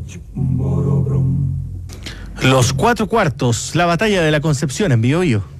Los 4/4, la batalla de la Concepción en Bío Bío.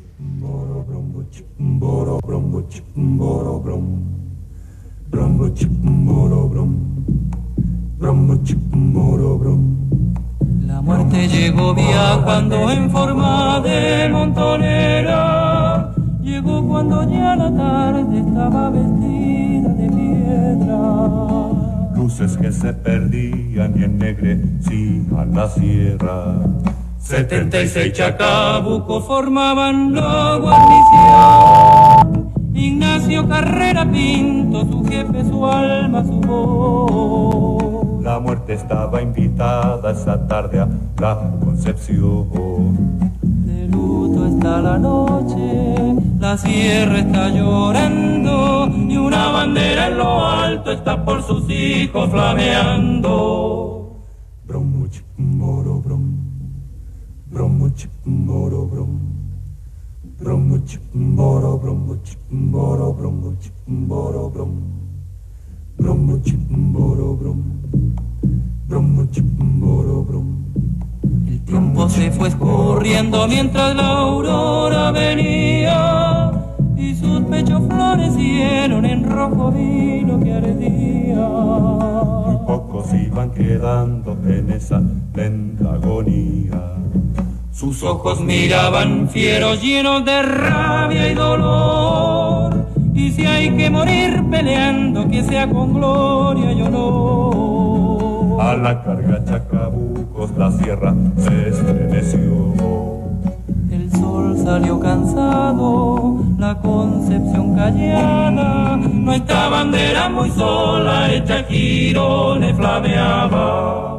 La muerte llegó viajando en forma de montonera. Llegó cuando ya la tarde estaba vestida de piedra. Luces que se perdían y ennegrecían la sierra. 76 chacabucos formaban la guarnición. Ignacio Carrera Pinto, su jefe, su alma, su voz. La muerte estaba invitada esa tarde a la Concepción. De luto está la noche, la sierra está llorando y una bandera en lo alto está por sus hijos flameando. Bromuch, moro, brom. Bromuch, moro, brom. Bromuch, moro, bromuch, moro, bromuch, moro, brom. Bromuch, moro, brom. Bromuch, moro, brom. El tiempo se fue escurriendo mientras la aurora venía y sus pechos florecieron en rojo vino que ardía. Muy pocos iban quedando en esa lenta agonía. Sus ojos miraban fieros, llenos de rabia y dolor. Y si hay que morir peleando, que sea con gloria y honor. A la carga chacabucos la sierra se estremeció. El sol salió cansado, la Concepción callada. Nuestra bandera muy sola, hecha jirones, flameaba.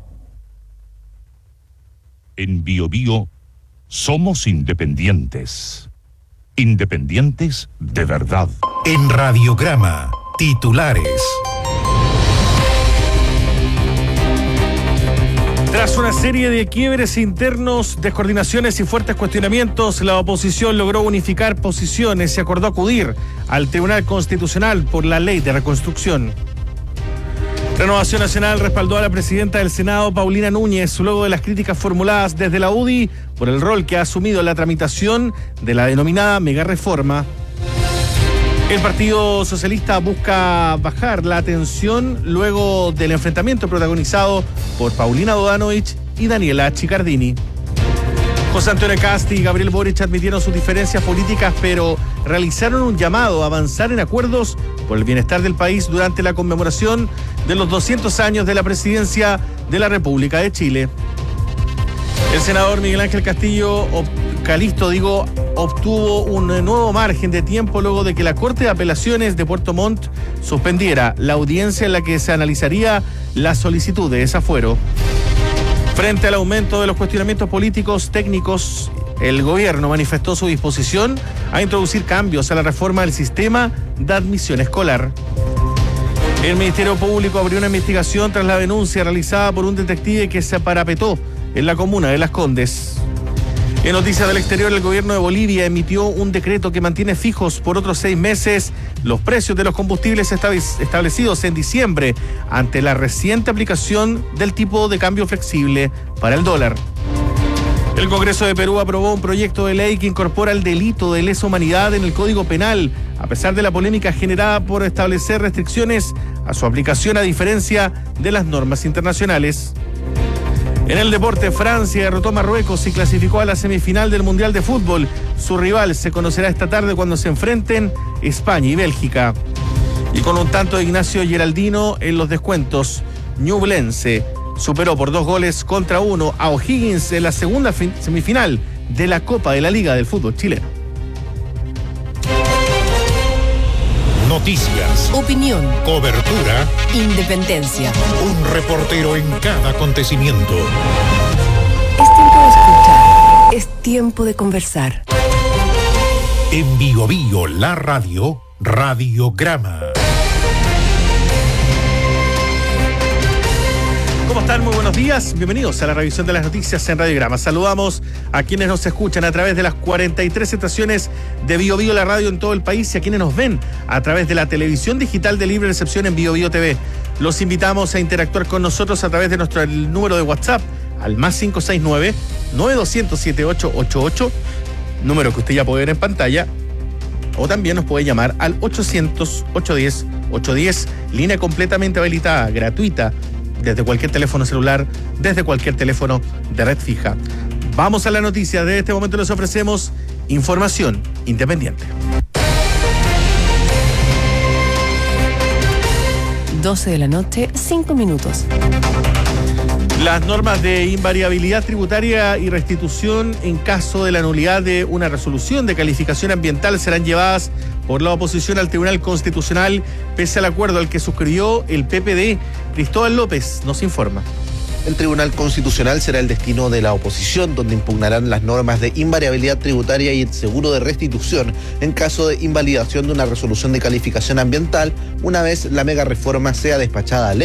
En Bío Bío somos independientes. Independientes de verdad. En Radiograma, titulares. Tras una serie de quiebres internos, descoordinaciones y fuertes cuestionamientos, la oposición logró unificar posiciones y acordó acudir al Tribunal Constitucional por la Ley de Reconstrucción. Renovación Nacional respaldó a la presidenta del Senado, Paulina Núñez, luego de las críticas formuladas desde la UDI por el rol que ha asumido en la tramitación de la denominada megareforma. El Partido Socialista busca bajar la tensión luego del enfrentamiento protagonizado por Paulina Dodanovich y Daniela Chiccardini. José Antonio Kast y Gabriel Boric admitieron sus diferencias políticas, pero realizaron un llamado a avanzar en acuerdos por el bienestar del país durante la conmemoración de los 200 años de la presidencia de la República de Chile. El senador Miguel Ángel Castillo Calisto, obtuvo un nuevo margen de tiempo luego de que la Corte de Apelaciones de Puerto Montt suspendiera la audiencia en la que se analizaría la solicitud de desafuero. Frente al aumento de los cuestionamientos políticos técnicos, el gobierno manifestó su disposición a introducir cambios a la reforma del sistema de admisión escolar. El Ministerio Público abrió una investigación tras la denuncia realizada por un detective que se parapetó en la comuna de Las Condes. En noticias del exterior, el gobierno de Bolivia emitió un decreto que mantiene fijos por otros 6 meses los precios de los combustibles establecidos en diciembre ante la reciente aplicación del tipo de cambio flexible para el dólar. El Congreso de Perú aprobó un proyecto de ley que incorpora el delito de lesa humanidad en el Código Penal, a pesar de la polémica generada por establecer restricciones a su aplicación a diferencia de las normas internacionales. En el deporte, Francia derrotó a Marruecos y clasificó a la semifinal del Mundial de Fútbol. Su rival se conocerá esta tarde cuando se enfrenten España y Bélgica. Y con un tanto de Ignacio Geraldino en los descuentos, Ñublense superó por 2-1 a O'Higgins en la segunda semifinal de la Copa de la Liga del Fútbol Chileno. Noticias, opinión, cobertura, independencia. Un reportero en cada acontecimiento. Es tiempo de escuchar, es tiempo de conversar. En Bío Bío, la radio, Radiograma. ¿Cómo están? Muy buenos días. Bienvenidos a la revisión de las noticias en Radiograma. Saludamos a quienes nos escuchan a través de las 43 estaciones de Bío Bío, la radio en todo el país, y a quienes nos ven a través de la televisión digital de libre recepción en Bío Bío TV. Los invitamos a interactuar con nosotros a través de nuestro número de WhatsApp al más 569-9200-7888, número que usted ya puede ver en pantalla, o también nos puede llamar al 800-810-810, línea completamente habilitada, gratuita, desde cualquier teléfono celular, desde cualquier teléfono de red fija. Vamos a la noticia. De este momento les ofrecemos información independiente. 12 de la noche, 5 minutos. Las normas de invariabilidad tributaria y restitución en caso de la nulidad de una resolución de calificación ambiental serán llevadas por la oposición al Tribunal Constitucional, pese al acuerdo al que suscribió el PPD. Cristóbal López nos informa. El Tribunal Constitucional será el destino de la oposición, donde impugnarán las normas de invariabilidad tributaria y el seguro de restitución en caso de invalidación de una resolución de calificación ambiental, una vez la mega reforma sea despachada a ley.